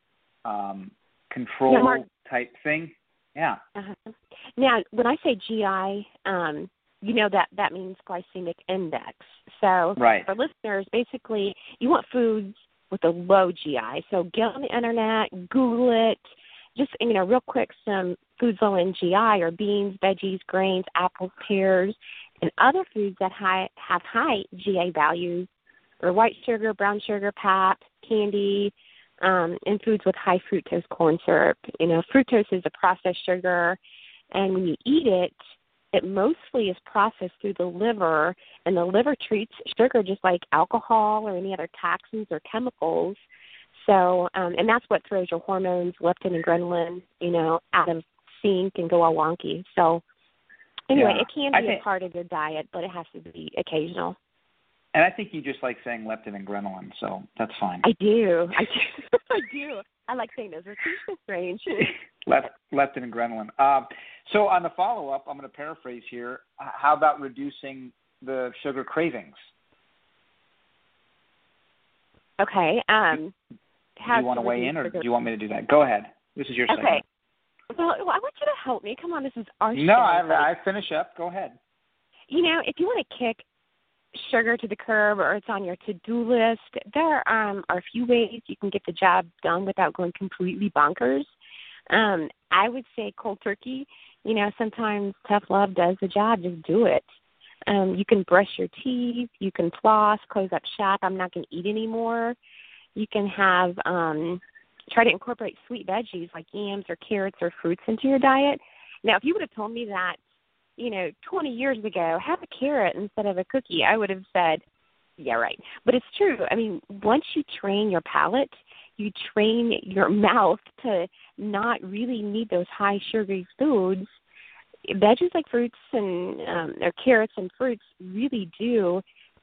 [SPEAKER 2] control type thing. Yeah.
[SPEAKER 3] Uh-huh. Now, when I say GI, that means glycemic index. So for listeners, basically, you want foods with a low GI. So get on the internet, Google it. Just, real quick, some foods low in GI are beans, veggies, grains, apples, pears, and other foods that have high GI values are white sugar, brown sugar, pap, candy, and foods with high fructose corn syrup. Fructose is a processed sugar, and when you eat it, it mostly is processed through the liver, and the liver treats sugar just like alcohol or any other toxins or chemicals. So, and that's what throws your hormones, leptin and ghrelin, out of sync and go all wonky. So, anyway, it can be a part of your diet, but it has to be occasional.
[SPEAKER 2] And I think you just like saying leptin and ghrelin, so that's fine.
[SPEAKER 3] I do. I like saying those. It's so strange.
[SPEAKER 2] Leptin and ghrelin. So on the follow-up, I'm going to paraphrase here. How about reducing the sugar cravings?
[SPEAKER 3] Okay.
[SPEAKER 2] Do you want to weigh in, or do you want me to do that? Go ahead. This is your segment.
[SPEAKER 3] Okay. Well, I want you to help me. Come on, this is our show.
[SPEAKER 2] No, I finish up. Go ahead.
[SPEAKER 3] If you want to kick sugar to the curb, or it's on your to-do list, there are a few ways you can get the job done without going completely bonkers. I would say cold turkey. Sometimes tough love does the job. Just do it. You can brush your teeth. You can floss, close up shop. I'm not going to eat anymore. You can have try to incorporate sweet veggies like yams or carrots or fruits into your diet. Now, if you would have told me that, 20 years ago, have a carrot instead of a cookie, I would have said, yeah, right. But it's true. I mean, once you train your palate, you train your mouth to not really need those high sugary foods. Veggies like fruits and or carrots and fruits really do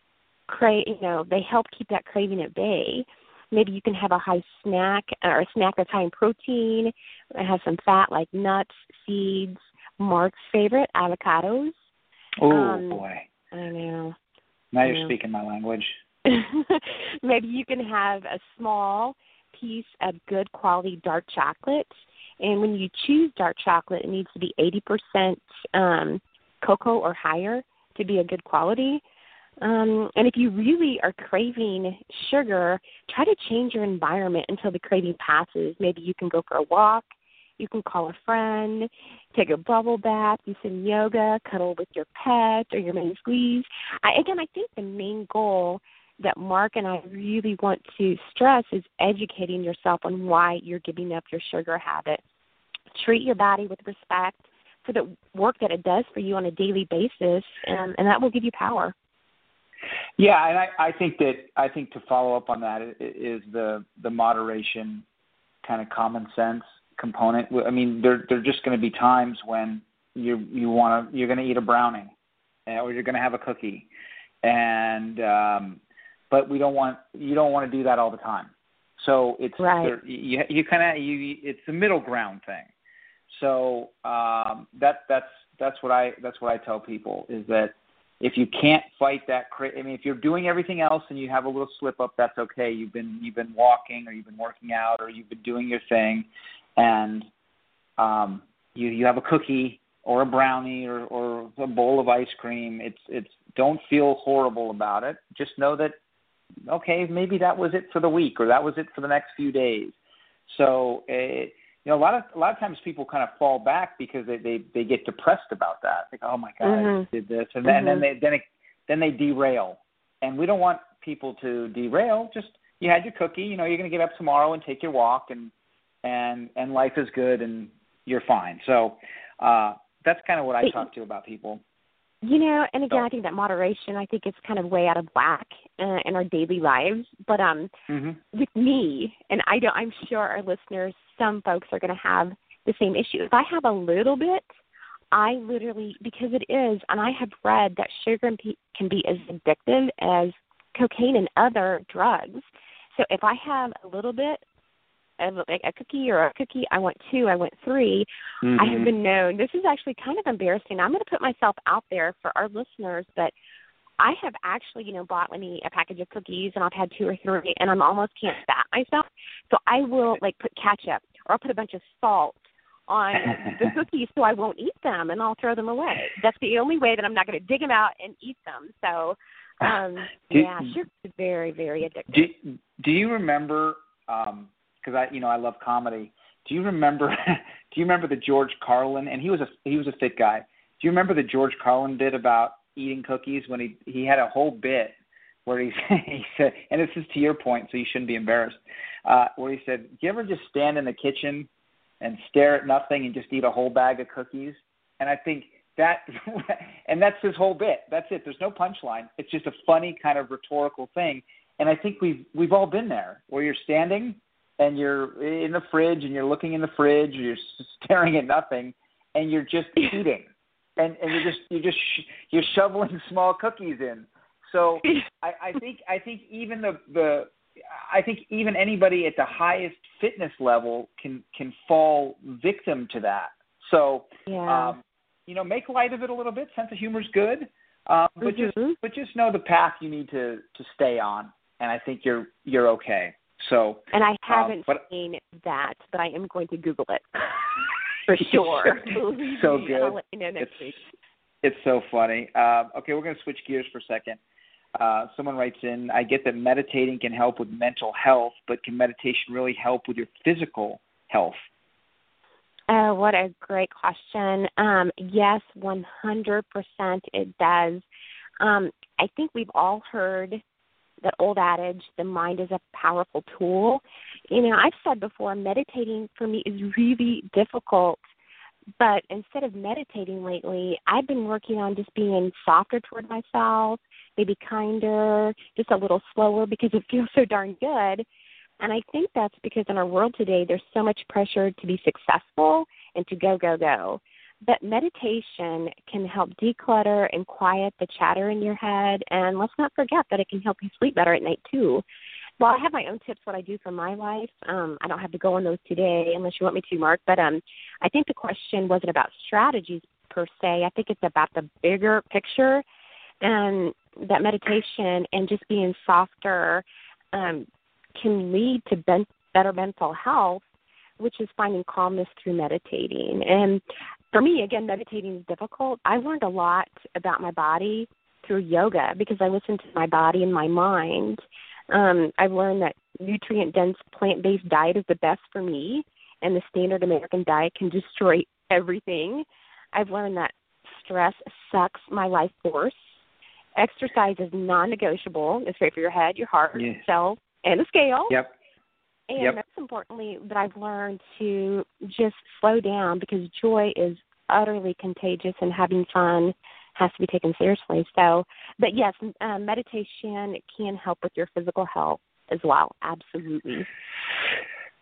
[SPEAKER 3] they help keep that craving at bay. Maybe you can have a high snack or a snack that's high in protein, have some fat like nuts, seeds, Mark's favorite, avocados.
[SPEAKER 2] Oh, boy.
[SPEAKER 3] I know.
[SPEAKER 2] Now you're speaking my language.
[SPEAKER 3] Maybe you can have a small piece of good quality dark chocolate. And when you choose dark chocolate, it needs to be 80% cocoa or higher to be a good quality. And if you really are craving sugar, try to change your environment until the craving passes. Maybe you can go for a walk. You can call a friend, take a bubble bath, do some yoga, cuddle with your pet or your mini squeeze. I think the main goal that Mark and I really want to stress is educating yourself on why you're giving up your sugar habit. Treat your body with respect for the work that it does for you on a daily basis, and that will give you power.
[SPEAKER 2] Yeah, and I think to follow up on that is the moderation, kind of common sense component. I mean, there are just going to be times when you're going to eat a brownie, or you're going to have a cookie, and but but you don't want to do that all the time. So it's
[SPEAKER 3] right.
[SPEAKER 2] It's a middle ground thing. So that's what I tell people is that if you can't fight that, if you're doing everything else and you have a little slip up, that's okay. You've been walking, or you've been working out, or you've been doing your thing, and you have a cookie or a brownie or a bowl of ice cream. It's don't feel horrible about it. Just know that, okay, maybe that was it for the week, or that was it for the next few days. So a lot of times people kind of fall back because they get depressed about that. Like, oh my God, I just did this, and then they derail. And we don't want people to derail. Just, you had your cookie, you're going to get up tomorrow and take your walk, and life is good and you're fine. So that's kind of what I talk to about people.
[SPEAKER 3] And again, I think that moderation, I think it's kind of way out of whack in our daily lives. But with me, and I'm sure our listeners, some folks are going to have the same issue. If I have a little bit, I literally, because it is, and I have read that sugar can be as addictive as cocaine and other drugs. So if I have a little bit of a cookie or a cookie, I want 2, I want 3. I have been known, this is actually kind of embarrassing. I'm going to put myself out there for our listeners, but I have actually, bought a package of cookies, and I've had 2 or 3, and I'm almost can't stop myself. So I will put ketchup, or I'll put a bunch of salt on the cookies so I won't eat them, and I'll throw them away. That's the only way that I'm not going to dig them out and eat them. So, sugar is very, very addictive.
[SPEAKER 2] Do you remember? Because I love comedy. Do you remember the George Carlin? And he was a fit guy. Do you remember the George Carlin bit about eating cookies when he had a whole bit where he said, and this is to your point, so you shouldn't be embarrassed, where he said, do you ever just stand in the kitchen and stare at nothing and just eat a whole bag of cookies? And I think that, and that's his whole bit. That's it. There's no punchline. It's just a funny kind of rhetorical thing. And I think we've all been there, where you're standing and you're in the fridge and you're looking in the fridge, or you're staring at nothing, and you're just eating. And you're shoveling small cookies in. So I think even I think even anybody at the highest fitness level can fall victim to that. So make light of it a little bit. Sense of humor is good, but just know the path you need to stay on, and I think you're okay. So,
[SPEAKER 3] and I haven't seen that, but I am going to Google it for sure.
[SPEAKER 2] So good.
[SPEAKER 3] I'll let you know next week.
[SPEAKER 2] It's so funny. Okay, we're going to switch gears for a second. Someone writes in, I get that meditating can help with mental health, but can meditation really help with your physical health?
[SPEAKER 3] What a great question. Yes, 100% it does. I think we've all heard that old adage, the mind is a powerful tool. I've said before, meditating for me is really difficult. But instead of meditating lately, I've been working on just being softer toward myself, maybe kinder, just a little slower, because it feels so darn good. And I think that's because in our world today, there's so much pressure to be successful and to go, go, go. But meditation can help declutter and quiet the chatter in your head. And let's not forget that it can help you sleep better at night, too. Well, I have my own tips, what I do for my life. I don't have to go on those today unless you want me to, Mark. But I think the question wasn't about strategies per se. I think it's about the bigger picture, and that meditation and just being softer can lead to better mental health, which is finding calmness through meditating. And for me, again, meditating is difficult. I learned a lot about my body through yoga because I listened to my body and my mind. I've learned that nutrient-dense plant-based diet is the best for me, and the standard American diet can destroy everything. I've learned that stress sucks my life force. Exercise is non-negotiable. It's great for your head, your heart, cells, and the scale.
[SPEAKER 2] Yep.
[SPEAKER 3] And most importantly, that I've learned to just slow down, because joy is utterly contagious, and having fun has to be taken seriously. So, but yes, meditation can help with your physical health as well. Absolutely.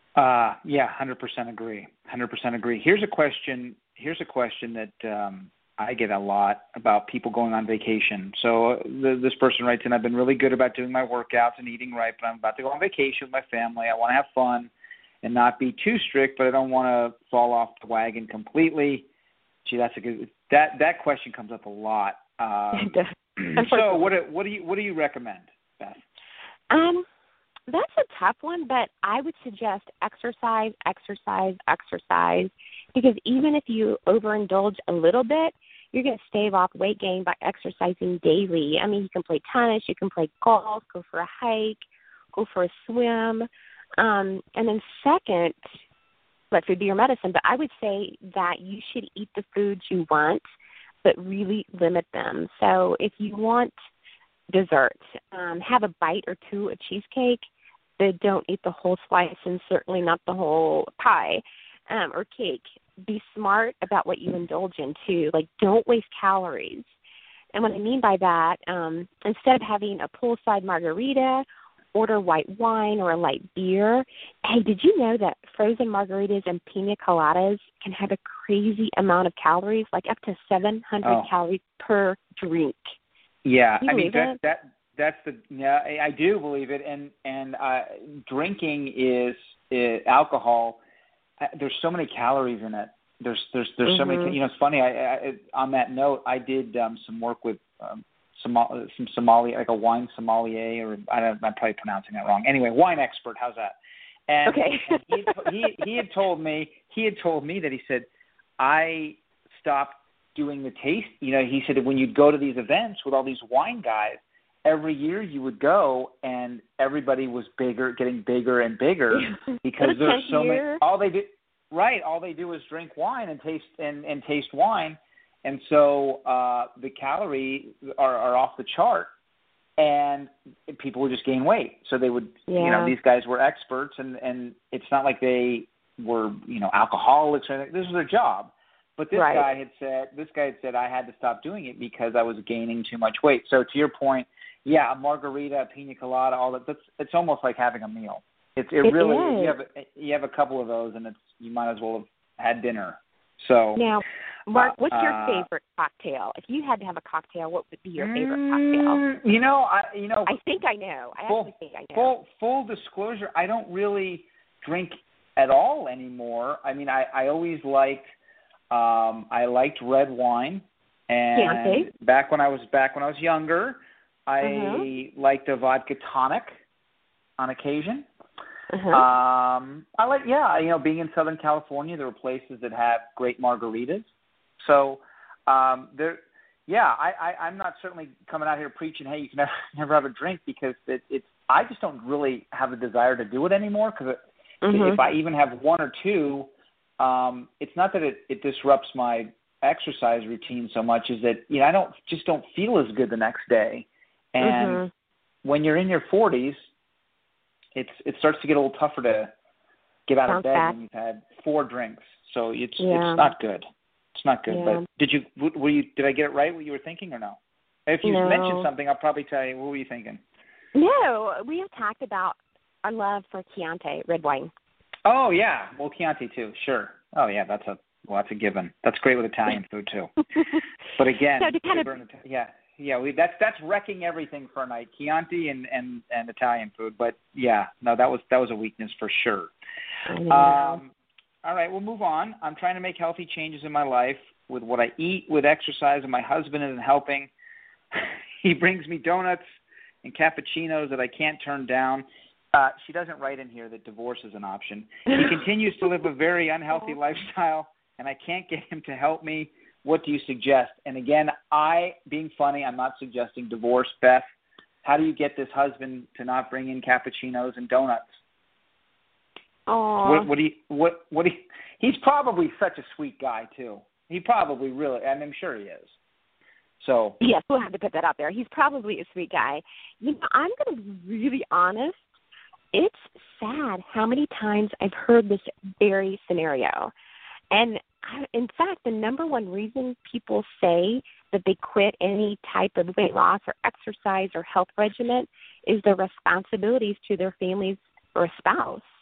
[SPEAKER 2] 100% agree. 100% agree. Here's a question that I get a lot about people going on vacation. So this person writes in, I've been really good about doing my workouts and eating right, but I'm about to go on vacation with my family. I want to have fun and not be too strict, but I don't want to fall off the wagon completely. Gee, that's a good. That question comes up a lot. So what do you recommend, Beth?
[SPEAKER 3] That's a tough one, but I would suggest exercise, because even if you overindulge a little bit, you're going to stave off weight gain by exercising daily. I mean, you can play tennis, you can play golf, go for a hike, go for a swim. And then second, let food be your medicine. But I would say that you should eat the foods you want, but really limit them. So if you want dessert, have a bite or two of cheesecake, but don't eat the whole slice and certainly not the whole pie or cake. Be smart about what you indulge in, too. Like, don't waste calories. And what I mean by that, instead of having a poolside margarita, order white wine or a light beer. Hey, did you know that frozen margaritas and pina coladas can have a crazy amount of calories, like up to 700 calories per drink?
[SPEAKER 2] Yeah, I mean, that's I do believe it. And drinking is alcohol. There's so many calories in it. There's so many. You know, it's funny. I on that note, I did some work with some sommelier, like a wine sommelier, or I'm probably pronouncing that wrong. Anyway, wine expert. How's that? And,
[SPEAKER 3] okay.
[SPEAKER 2] and he had told me that he said, I stopped doing the taste. You know, he said when you'd go to these events with all these wine guys, every year you would go and everybody was getting bigger and bigger because there's so many. All they do is drink wine and taste wine, and so the calories are off the chart, and people would just gain weight. So they would, you know, these guys were experts, and it's not like they were, you know, alcoholics or anything. This was their job. But this guy had said I had to stop doing it because I was gaining too much weight. So to your point, a margarita, a pina colada, all that. It's almost like having a meal. It really is. You have a couple of those, and you might as well have had dinner. So
[SPEAKER 3] now, Mark, what's your favorite cocktail? If you had to have a cocktail, what would be your favorite cocktail? I think I know. I actually think I know.
[SPEAKER 2] Full disclosure, I don't really drink at all anymore. I mean, I always liked. I liked red wine, and back when I was younger, I liked a vodka tonic on occasion. I like, being in Southern California, there were places that have great margaritas. So I'm not certainly coming out here preaching, hey, you can never have a drink, because I just don't really have the desire to do it anymore, because if I even have one or two, it's not that it disrupts my exercise routine so much as that, you know, I don't feel as good the next day. And when you're in your 40s, it starts to get a little tougher to get out of bed when you've had 4 drinks. So it's not good. It's not good.
[SPEAKER 3] Yeah.
[SPEAKER 2] But did I get it right, what you were thinking, or no? If you mentioned something, I'll probably tell you. What were you thinking?
[SPEAKER 3] No, we have talked about our love for Chianti red wine.
[SPEAKER 2] Oh yeah, well, Chianti too, sure. Oh yeah, that's a given. That's great with Italian food too. But again, that's wrecking everything for a night. Chianti and Italian food. But yeah, no, that was a weakness for sure. All right, we'll move on. I'm trying to make healthy changes in my life with what I eat, with exercise, and my husband isn't helping. He brings me donuts and cappuccinos that I can't turn down. She doesn't write in here that divorce is an option. He continues to live a very unhealthy lifestyle, and I can't get him to help me. What do you suggest? And again, being funny, I'm not suggesting divorce. Beth, how do you get this husband to not bring in cappuccinos and donuts?
[SPEAKER 3] Oh,
[SPEAKER 2] he's probably such a sweet guy too. He probably really, and I'm sure he is. So
[SPEAKER 3] yes, we'll have to put that out there. He's probably a sweet guy. You know, I'm going to be really honest. It's sad how many times I've heard this very scenario. And in fact, the number one reason people say that they quit any type of weight loss or exercise or health regimen is the responsibilities to their families or spouse.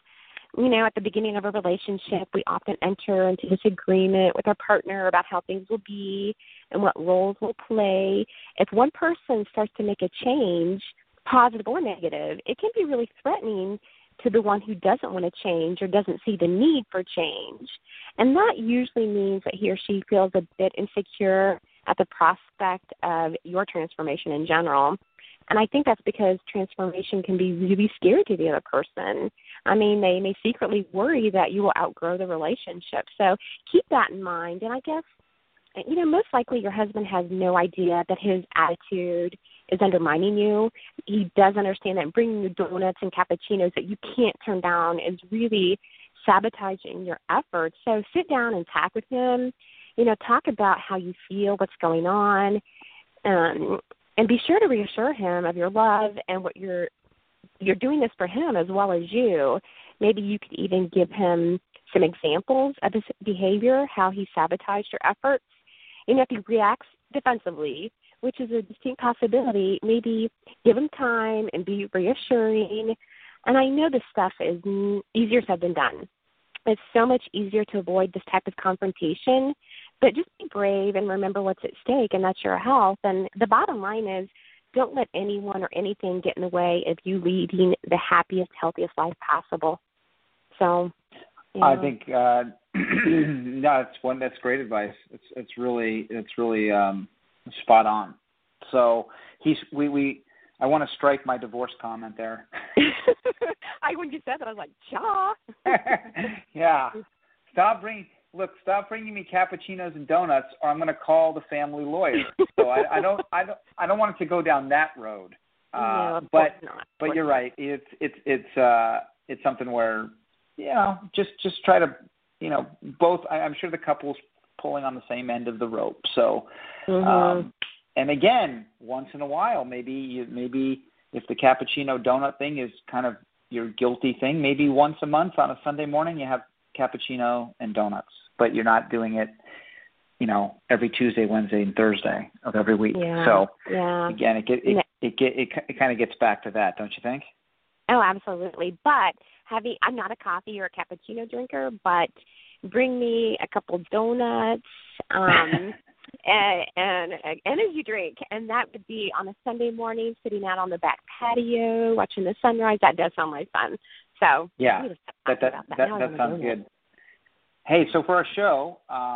[SPEAKER 3] At the beginning of a relationship, we often enter into disagreement with our partner about how things will be and what roles will play. If one person starts to make a change, positive or negative, it can be really threatening to the one who doesn't want to change or doesn't see the need for change. And that usually means that he or she feels a bit insecure at the prospect of your transformation in general. And I think that's because transformation can be really scary to the other person. I mean, they may secretly worry that you will outgrow the relationship. So keep that in mind. And I guess, most likely your husband has no idea that his attitude is undermining you. He does understand that bringing you donuts and cappuccinos that you can't turn down is really sabotaging your efforts. So sit down and talk with him. Talk about how you feel, what's going on, and be sure to reassure him of your love and what you're doing this for him as well as you. Maybe you could even give him some examples of his behavior, how he sabotaged your efforts. If he reacts defensively, which is a distinct possibility, maybe give him time and be reassuring. And I know this stuff is easier said than done. It's so much easier to avoid this type of confrontation, but just be brave and remember what's at stake, and that's your health. And the bottom line is, don't let anyone or anything get in the way of you leading the happiest, healthiest life possible. So,
[SPEAKER 2] I think that's great advice. It's really spot on. So I want to strike my divorce comment there.
[SPEAKER 3] When you said that, I was like, "Ja."
[SPEAKER 2] Yeah. Stop bringing me cappuccinos and donuts, or I'm going to call the family lawyer. So I don't want it to go down that road.
[SPEAKER 3] No, of course not.
[SPEAKER 2] But you're right. It's something where just try to both. I'm sure the couple's pulling on the same end of the rope. So.
[SPEAKER 3] Mm-hmm.
[SPEAKER 2] And again, once in a while, maybe if the cappuccino donut thing is kind of your guilty thing, maybe once a month on a Sunday morning you have cappuccino and donuts, but you're not doing it, every Tuesday, Wednesday, and Thursday of every week.
[SPEAKER 3] Yeah.
[SPEAKER 2] So
[SPEAKER 3] yeah.
[SPEAKER 2] Again, it kind of gets back to that, don't you think?
[SPEAKER 3] Oh, absolutely. But I'm not a coffee or a cappuccino drinker, but bring me a couple donuts. And an energy drink, and that would be on a Sunday morning, sitting out on the back patio, watching the sunrise. That does sound like fun. So
[SPEAKER 2] yeah, that sounds good. Hey, so for our show,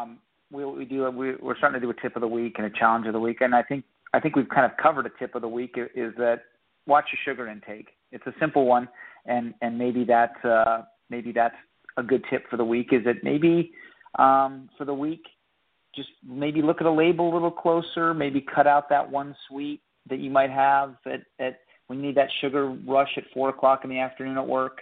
[SPEAKER 2] we're starting to do a tip of the week and a challenge of the week, and I think we've kind of covered a tip of the week is that watch your sugar intake. It's a simple one, and maybe that's a good tip for the week. Is that maybe for the week? Just maybe look at a label a little closer, maybe cut out that one sweet that you might have at when you need that sugar rush at 4 o'clock in the afternoon at work.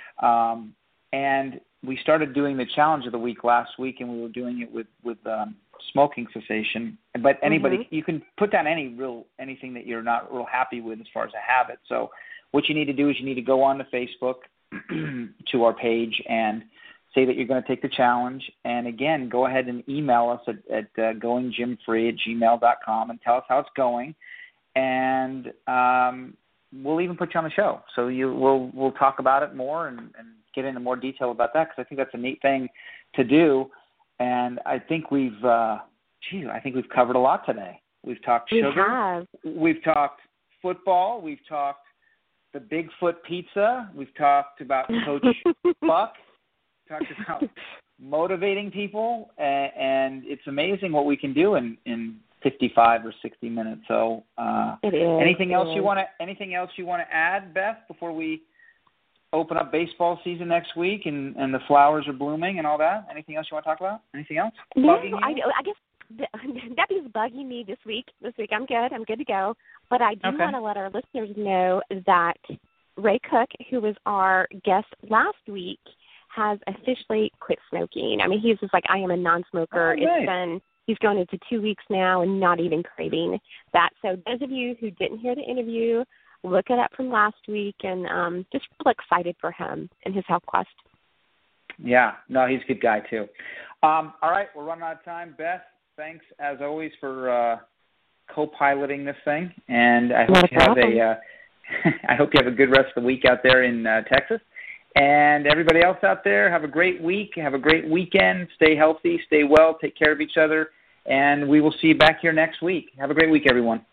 [SPEAKER 2] And we started doing the challenge of the week last week, and we were doing it with smoking cessation. But anybody, you can put down anything that you're not real happy with as far as a habit. So what you need to do is you need to go on to Facebook to our page and say that you're going to take the challenge, and again, go ahead and email us at goinggymfree@gmail.com and tell us how it's going, and we'll even put you on the show. So we'll talk about it more and get into more detail about that, because I think that's a neat thing to do, and I think we've covered a lot today. We've talked sugar, we've talked football, we've talked the Bigfoot pizza, we've talked about Coach Buck. Talked about motivating people, and it's amazing what we can do in 55 or 60 minutes. So,
[SPEAKER 3] it is.
[SPEAKER 2] Anything else you want to add, Beth, before we open up baseball season next week and the flowers are blooming and all that? Anything else you want to talk about? Anything else?
[SPEAKER 3] No, I guess Debbie's bugging me this week. I'm good. I'm good to go. But I do want to let our listeners know that Ray Cook, who was our guest last week, has officially quit smoking. I mean, he's just like, I am a non-smoker. He's going into 2 weeks now and not even craving that. So those of you who didn't hear the interview, look it up from last week, and just real excited for him and his health quest.
[SPEAKER 2] Yeah, no, he's a good guy too. All right, we're running out of time. Beth, thanks as always for co-piloting this thing, and I hope you have a good rest of the week out there in Texas. And everybody else out there, have a great week. Have a great weekend. Stay healthy. Stay well. Take care of each other. And we will see you back here next week. Have a great week, everyone.